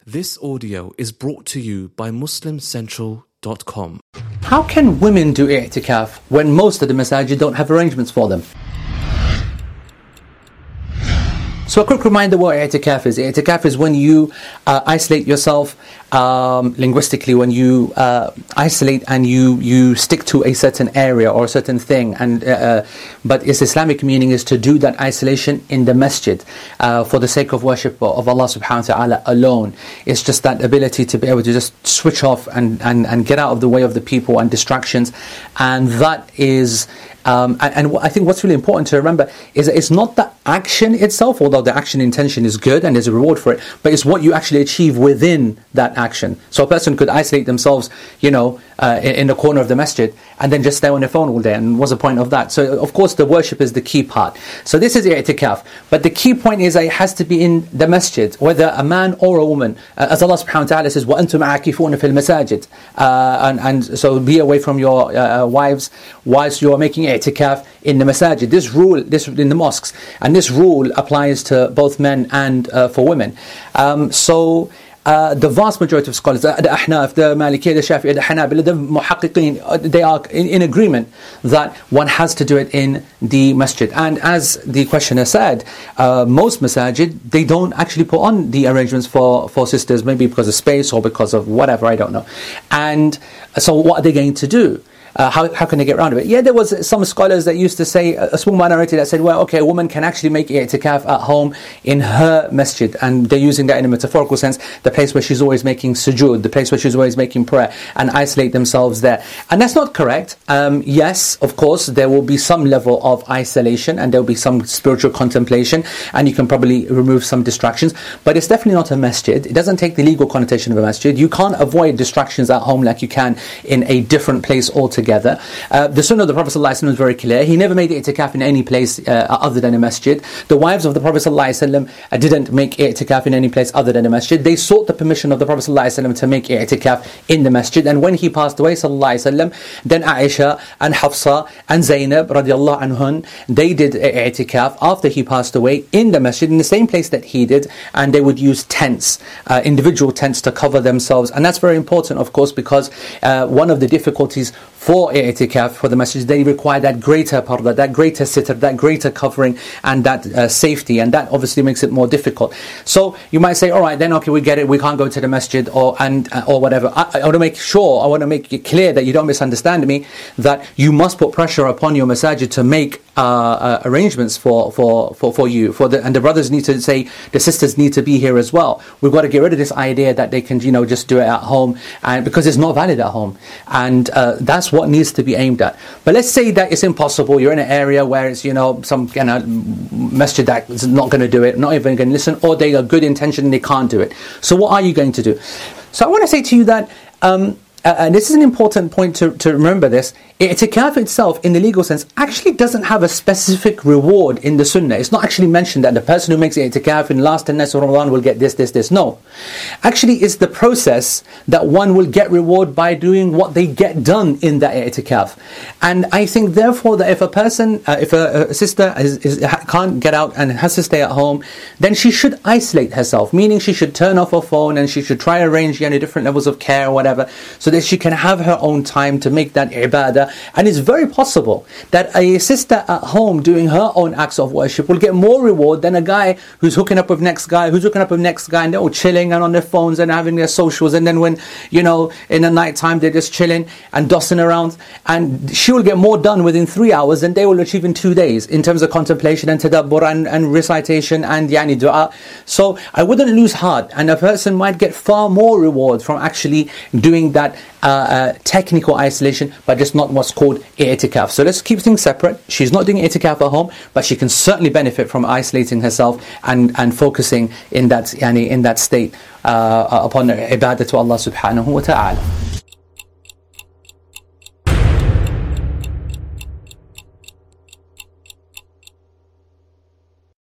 This audio is brought to you by MuslimCentral.com. How can women do i'tikaf when most of the masajid don't have arrangements for them? So a quick reminder what i'tikaf is. I'tikaf is when you isolate yourself linguistically, when you isolate and you stick to a certain area or a certain thing. But its Islamic meaning is to do that isolation in the masjid for the sake of worship of Allah subhanahu wa ta'ala alone. It's just that ability to be able to just switch off and get out of the way of the people and distractions. And that is... and I think what's really important to remember is that it's not the action itself, although the action intention is good and there's a reward for it, but it's what you actually achieve within that action. So a person could isolate themselves, in the corner of the masjid and then just stay on their phone all day. And what's the point of that? So of course the worship is the key part. So this is i'tikaf. But the key point is that it has to be in the masjid, whether a man or a woman. As Allah subhanahu wa ta'ala says, وَأَنْتُمْ عَاكِفُونَ فِي الْمَسَاجِدِ and so be away from your wives whilst you are making i'tikaf in the masajid. This rule, in the mosques, and this rule applies to both men and for women. The vast majority of scholars, the Ahnaf, the Malikiyya, the Shafi'iyya, the Hanabila, the Muhaqqiqeen, they are in agreement that one has to do it in the masjid. And as the questioner said, most masajid, they don't actually put on the arrangements for sisters, maybe because of space or because of whatever, I don't know. And so what are they going to do? How can they get around it? Yeah, there was some scholars that used to say, a small minority that said, well, okay, a woman can actually make i'tikaf at home in her masjid, and they're using that in a metaphorical sense, the place where she's always making sujood, the place where she's always making prayer, and isolate themselves there. And that's not correct. Yes, of course, there will be some level of isolation, and there will be some spiritual contemplation, and you can probably remove some distractions, but it's definitely not a masjid. It doesn't take the legal connotation of a masjid. You can't avoid distractions at home like you can in a different place altogether. The sunnah of the Prophet ﷺ is very clear. He never made i'tikaf in any place other than a masjid. The wives of the Prophet ﷺ didn't make i'tikaf in any place other than a masjid. They sought the permission of the Prophet ﷺ to make i'tikaf in the masjid. And when he passed away, ﷺ, then Aisha and Hafsa and Zainab radiallahu anhun, they did i'tikaf after he passed away in the masjid, in the same place that he did, and they would use tents, individual tents to cover themselves. And that's very important, of course, because one of the difficulties for i'tikaf, for the masjid, they require that greater parda, that greater sitr, that greater covering, and that safety, and that obviously makes it more difficult. So you might say, all right, then okay, we get it, we can't go to the masjid or whatever. I want to make it clear that you don't misunderstand me, that you must put pressure upon your masajid to make arrangements for you, and the brothers need to say, the sisters need to be here as well. We've got to get rid of this idea that they can just do it at home, and because it's not valid at home, and that's what needs to be aimed at. But let's say that it's impossible. You're in an area where it's some masjid that is not going to do it, not even going to listen, or they are good intention and they can't do it. So what are you going to do? So I want to say to you that and this is an important point to remember this. I'tikaf itself, in the legal sense, actually doesn't have a specific reward in the sunnah. It's not actually mentioned that the person who makes i'tikaf in the last 10 nights of Ramadan will get this. No. Actually, it's the process that one will get reward by doing what they get done in that i'tikaf. And I think, therefore, that if a person, if a sister can't get out and has to stay at home, then she should isolate herself, meaning she should turn off her phone and she should try to arrange different levels of care or whatever, so that she can have her own time to make that ibadah. And it's very possible that a sister at home doing her own acts of worship will get more reward than a guy who's hooking up with next guy, and they're all chilling and on their phones and having their socials, and then when, in the night time they're just chilling and dossing around, and she will get more done within 3 hours than they will achieve in 2 days in terms of contemplation and tadabbur and recitation and dua. So I wouldn't lose heart, and a person might get far more reward from actually doing that technical isolation, but just not what's called i'tikaf. So let's keep things separate. She's not doing i'tikaf at home, but she can certainly benefit from isolating herself and focusing in that state upon ibadah to Allah subhanahu wa ta'ala.